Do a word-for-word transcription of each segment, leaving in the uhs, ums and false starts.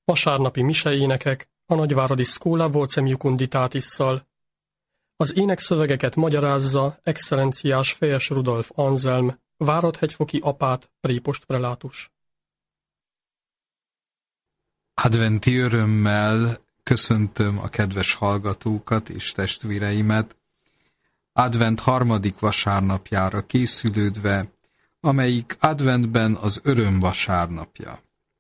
vasárnapi miseénekek a nagyváradi Schola Vocem Jucunditatisszal. Az énekszövegeket magyarázza excellenciás Fejes Rudolf Anzelm, Várad-hegyfoki apát, prépost prelátus. Adventi örömmel köszöntöm a kedves hallgatókat és testvéreimet, advent harmadik vasárnapjára készülődve, amelyik adventben az öröm vasárnapja.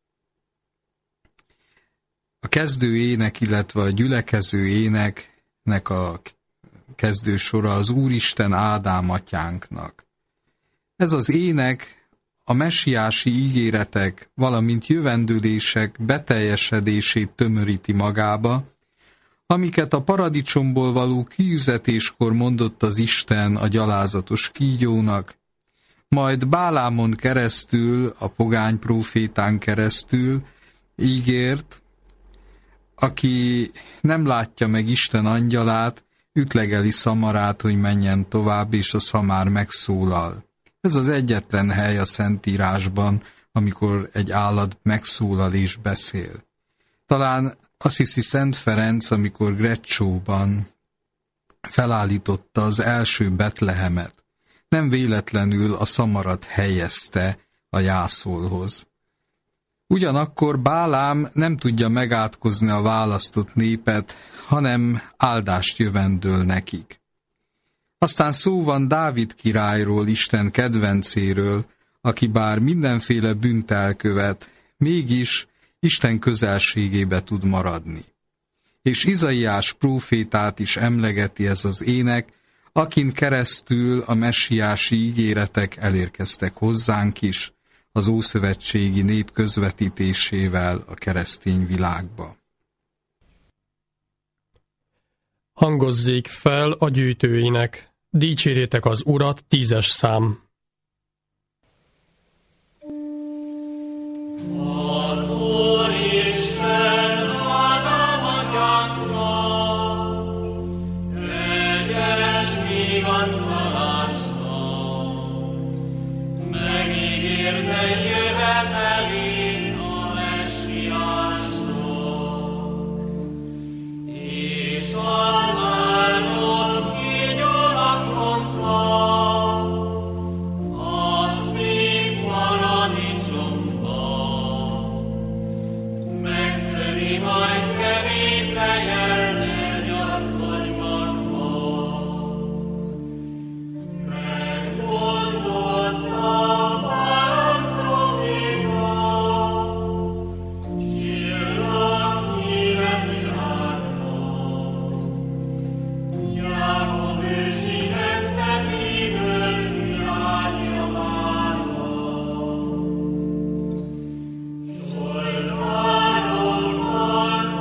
A kezdő ének, illetve a gyülekező éneknek a kezdő sora az Úristen Ádám atyánknak. Ez az ének a messiási ígéretek, valamint jövendőlések beteljesedését tömöríti magába, amiket a paradicsomból való kiüzetéskor mondott az Isten a gyalázatos kígyónak, majd Bálámon keresztül, a pogány prófétán keresztül ígért, aki nem látja meg Isten angyalát, ütlegeli Szamarát, hogy menjen tovább, és a Szamár megszólal. Ez az egyetlen hely a Szentírásban, amikor egy állat megszólal és beszél. Talán azt hiszi Szent Ferenc, amikor Grecsóban felállította az első Betlehemet, nem véletlenül a szamarat helyezte a jászolhoz. Ugyanakkor Bálám nem tudja megátkozni a választott népet, hanem áldást jövendöl nekik. Aztán szó van Dávid királyról, Isten kedvencéről, aki bár mindenféle bűnt elkövet, mégis Isten közelségébe tud maradni. És Izaiás prófétát is emlegeti ez az ének, akin keresztül a messiási ígéretek elérkeztek hozzánk is, az ószövetségi nép közvetítésével a keresztény világba. Hangozzék fel a gyűjtőinek, dicsérjétek az Urat, tízes szám. Az Úristen Ádám atyánknak, kegyes vigasztalásnak, megígérte jövetelét a messiásnak, és az áldott kígyónak mondta, a szép paradicsomban, megtöri majd kemény fejjel mennyasszony magva. Megmondotta Bálám proféta, csillag híven világnak, Jákob ősi nemzetéből világja várva. Zsoltárokban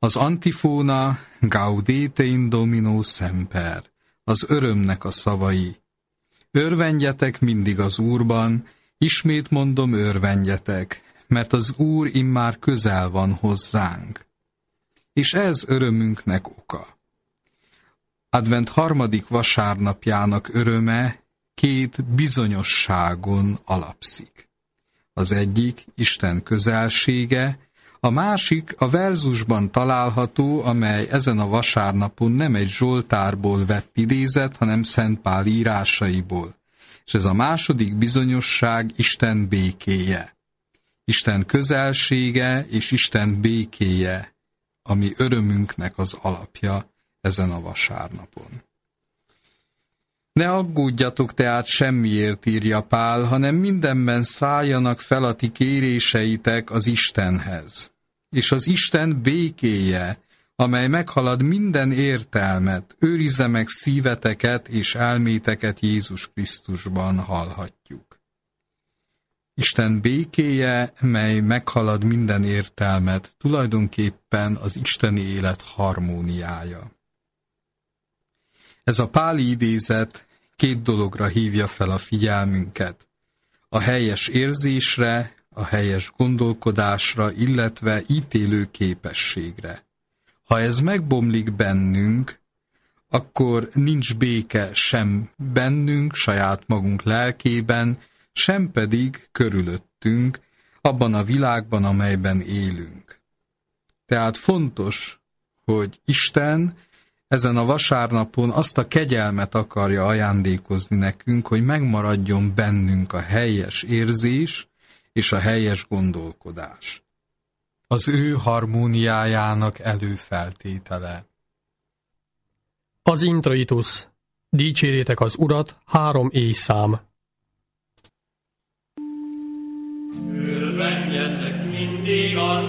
Az antifóna Gaudete in Domino semper, az örömnek a szavai. Örvendjetek mindig az Úrban, ismét mondom, örvendjetek, mert az Úr immár közel van hozzánk. És ez örömünknek oka. Advent harmadik vasárnapjának öröme két bizonyosságon alapszik. Az egyik Isten közelsége, a másik a verzusban található, amely ezen a vasárnapon nem egy zsoltárból vett idézet, hanem Szent Pál írásaiból. És ez a második bizonyosság Isten békéje. Isten közelsége és Isten békéje, ami örömünknek az alapja ezen a vasárnapon. Ne aggódjatok tehát semmiért, írja Pál, hanem mindenben szálljanak fel a ti kéréseitek az Istenhez. És az Isten békéje, amely meghalad minden értelmet, őrizze meg szíveteket és elméteket Jézus Krisztusban, hallhatjuk. Isten békéje, mely meghalad minden értelmet, tulajdonképpen az isteni élet harmóniája. Ez a páli idézet két dologra hívja fel a figyelmünket. A helyes érzésre, a helyes gondolkodásra, illetve ítélő képességre. Ha ez megbomlik bennünk, akkor nincs béke sem bennünk, saját magunk lelkében, sem pedig körülöttünk, abban a világban, amelyben élünk. Tehát fontos, hogy Isten ezen a vasárnapon azt a kegyelmet akarja ajándékozni nekünk, hogy megmaradjon bennünk a helyes érzés és a helyes gondolkodás. Az ő harmóniájának előfeltétele. Az introitus. Dicsérjétek az Urat, három éjszám. Örvendjetek mindig az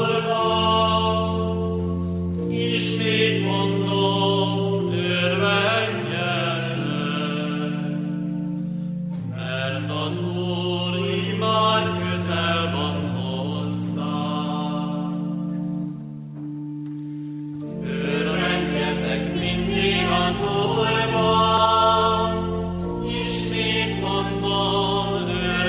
Úrban, ismét mondom, örvendjetek, mert az Úr immár közel van hozzánk. Örvendjetek mindig az Úrban, ismét mondom,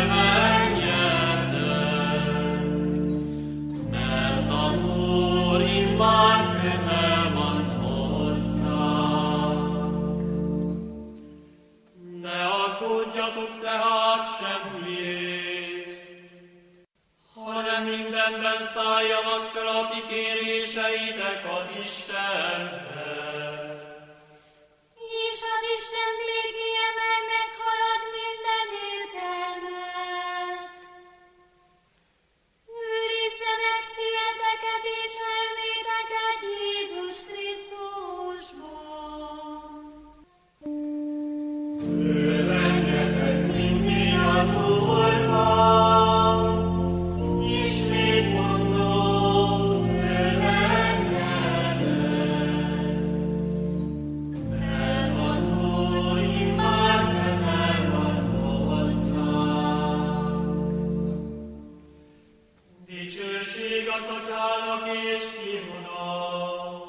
örvendjetek, mert az Úr immár közel van hozzánk. Ne aggódjatok tehát semmiért, hanem mindenben szálljanak fel a ti kéréseitek az Istenhez. És az Isten békéje, mely meghalad minden értelmet, őrizze meg szíveteket és elméteket Jézus Krisztusban. Örvendjetek mindig az Úrban, ismét mondom, örvendjetek, mert az Úr immár közel van hozzánk. Dicsőség az Atyának és Fiúnak,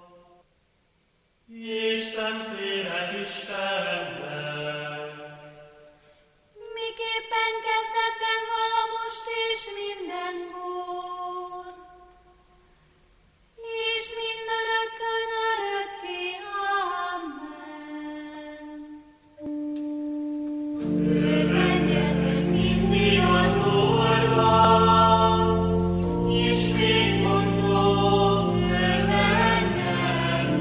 és Szentlélek Istennek, Miképpen kezdetben vala most és mindenkor, és mindörökkön örökké. Amen. örvendjetek mindig az Úrban, ismét mondom, örvendjetek,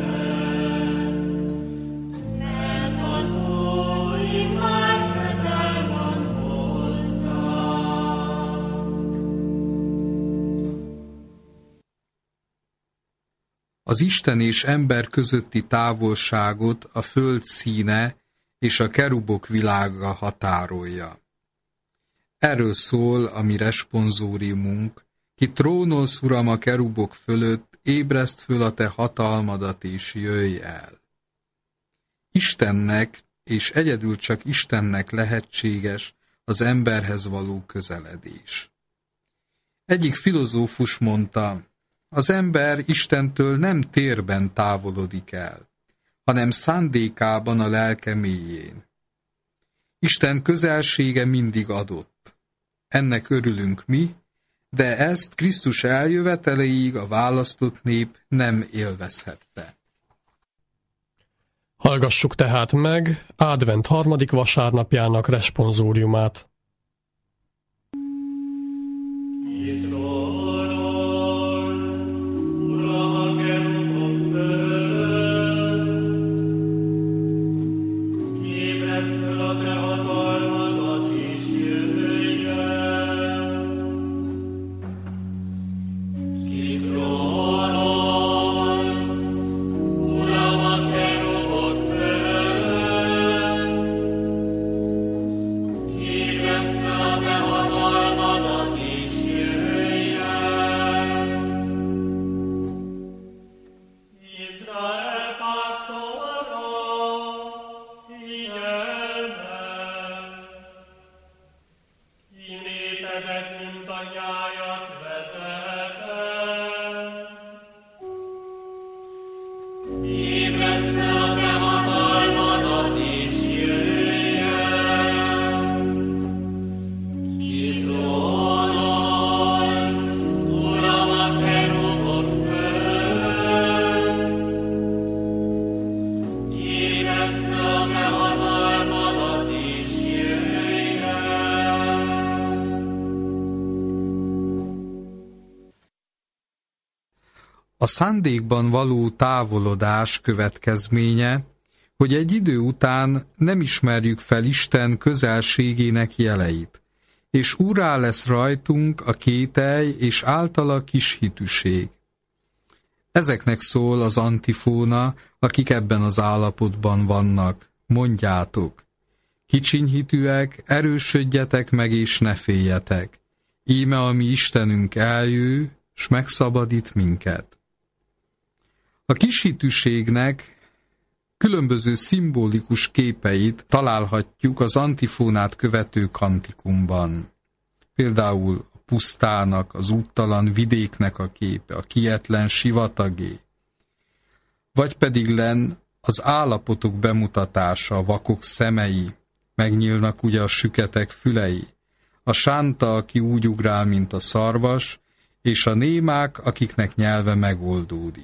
mert az Úr immár közel van hozzánk. Az Isten és ember közötti távolságot a föld színe és a kerubok világa határolja. Erről szól a mi responsóriumunk, ki trónolsz, Uram, a kerubok fölött, ébreszt föl a te hatalmadat és jöjj el. Istennek, és egyedül csak Istennek lehetséges az emberhez való közeledés. Egyik filozófus mondta, Az ember Istentől nem térben távolodik el, hanem szándékában a lelke mélyén. Isten közelsége mindig adott. Ennek örülünk mi, de ezt Krisztus eljöveteleig a választott nép nem élvezhette. Hallgassuk tehát meg advent harmadik vasárnapjának responzóriumát. A szándékban való távolodás következménye, hogy egy idő után nem ismerjük fel Isten közelségének jeleit, és úrrá lesz rajtunk a kételj és általa kishitűség. Ezeknek szól az antifóna, akik ebben az állapotban vannak. Mondjátok, kicsinyhitűek, erősödjetek meg és ne féljetek. Íme a mi Istenünk eljő, s megszabadít minket. A kishitűségnek különböző szimbolikus képeit találhatjuk az antifónát követő kantikumban. Például a pusztának, az úttalan vidéknek a képe, a kietlen sivatagé. Vagy pedig len az állapotok bemutatása, a vakok szemei, megnyílnak ugye a süketek fülei, a sánta, aki úgy ugrál, mint a szarvas, és a némák, akiknek nyelve megoldódik.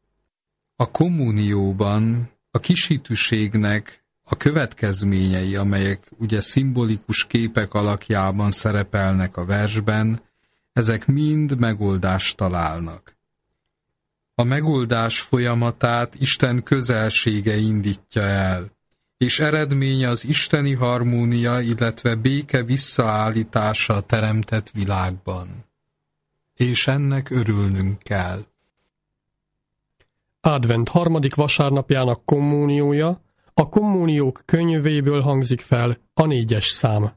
A kommunióban a kishitűségnek a következményei, amelyek ugye szimbolikus képek alakjában szerepelnek a versben, ezek mind megoldást találnak. A megoldás folyamatát Isten közelsége indítja el, és eredménye az isteni harmónia, illetve béke visszaállítása a teremtett világban. És ennek örülnünk kell. Advent harmadik vasárnapjának kommuniója a kommuniók könyvéből hangzik fel a négyes szám.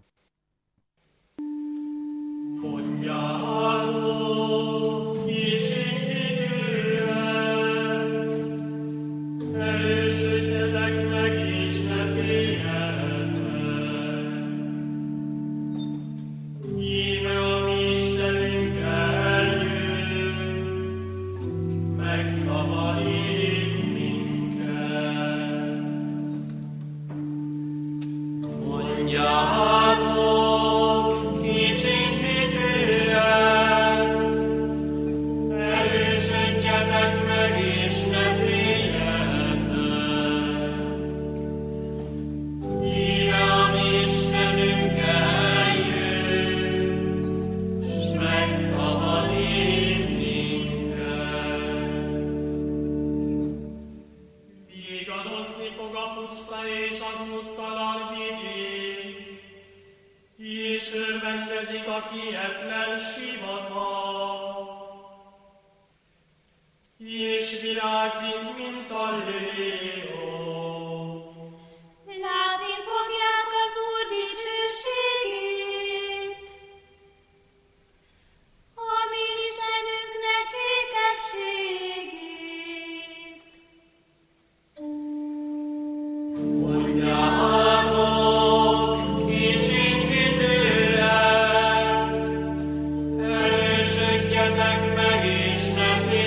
Erősödjetek meg és ne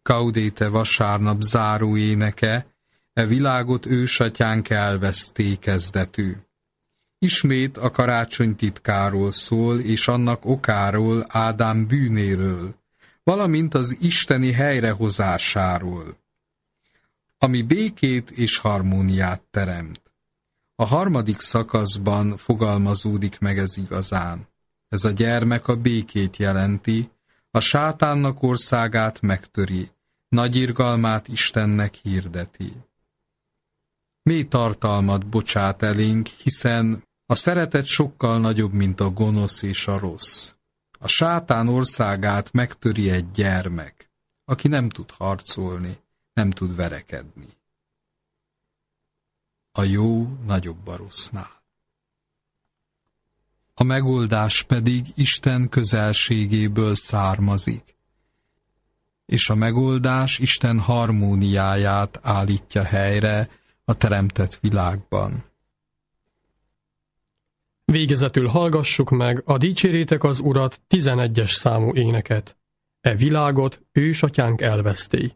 Gaudete vasárnap záró éneke, e világot ősatyánk elveszté kezdetű. Ismét a karácsony titkáról szól, és annak okáról, Ádám bűnéről, valamint az isteni helyrehozásáról, ami békét és harmóniát teremt. A harmadik szakaszban fogalmazódik meg ez igazán. Ez a gyermek a békét jelenti, a sátánnak országát megtöri, nagy irgalmát Istennek hirdeti. Mély tartalmat bocsát elénk, hiszen a szeretet sokkal nagyobb, mint a gonosz és a rossz. A sátán országát megtöri egy gyermek, aki nem tud harcolni, nem tud verekedni. A jó nagyobb a rossznál. A megoldás pedig Isten közelségéből származik, és a megoldás Isten harmóniáját állítja helyre a teremtett világban. Végezetül hallgassuk meg a Dicséritek az Urat tizenegyes számú éneket. E világot ősatyánk elveszté.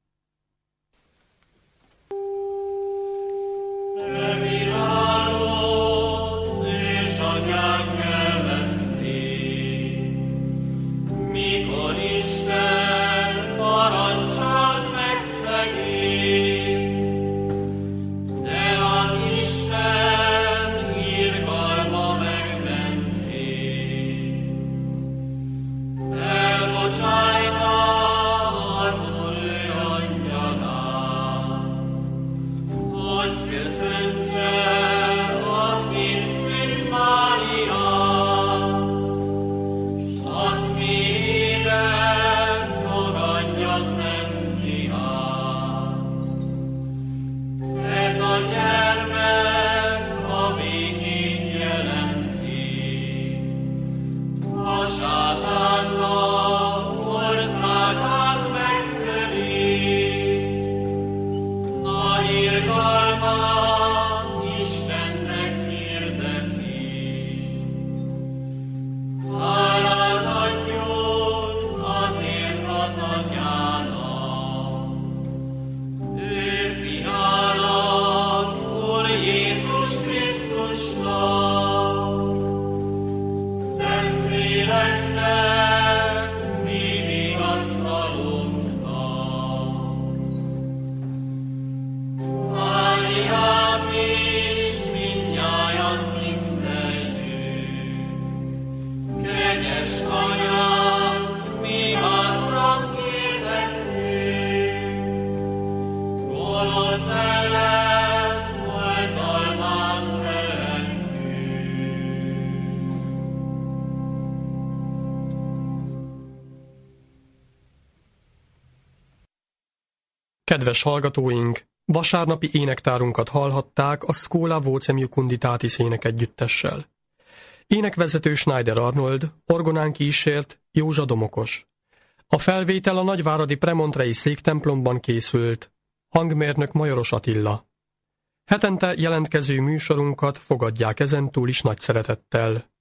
Kedves hallgatóink, vasárnapi énektárunkat hallhatták a Schola Vocem Jucunditatis énekegyüttessel. Énekvezető Schneider Arnold, orgonán kísért Józsa Domokos. A felvétel a nagyváradi premontrei széktemplomban készült, hangmérnök Majoros Attila. Hetente jelentkező műsorunkat fogadják ezentúl is nagy szeretettel.